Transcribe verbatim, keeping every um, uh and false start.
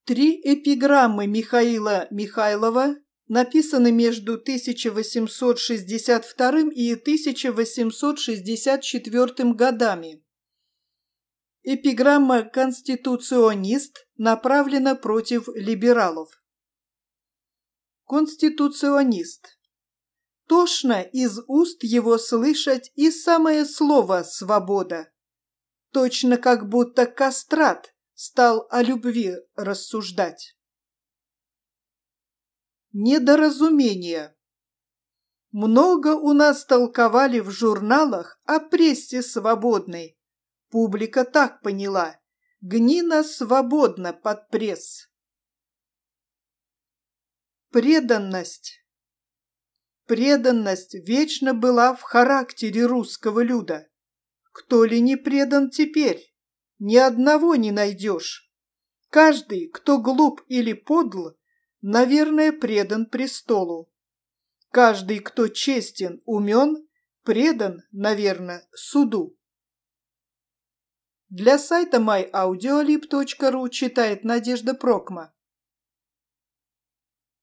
Три эпиграммы Михаила Михайлова написаны между тысяча восемьсот шестьдесят вторым и тысяча восемьсот шестьдесят четвёртым годами. Эпиграмма «Конституционист» направлена против либералов. Конституционист. Тошно из уст его слышать и самое слово «свобода». Точно как будто кастрат стал о любви рассуждать. Недоразумение. Много у нас толковали в журналах о прессе свободной. Публика так поняла: гнина свободна под пресс. Преданность. Преданность вечно была в характере русского люда. Кто ли не предан теперь? Ни одного не найдешь. Каждый, кто глуп или подл, наверное, предан престолу. Каждый, кто честен, умен, предан, наверное, суду. Для сайта май аудиолиб точка ру читает Надежда Прокма.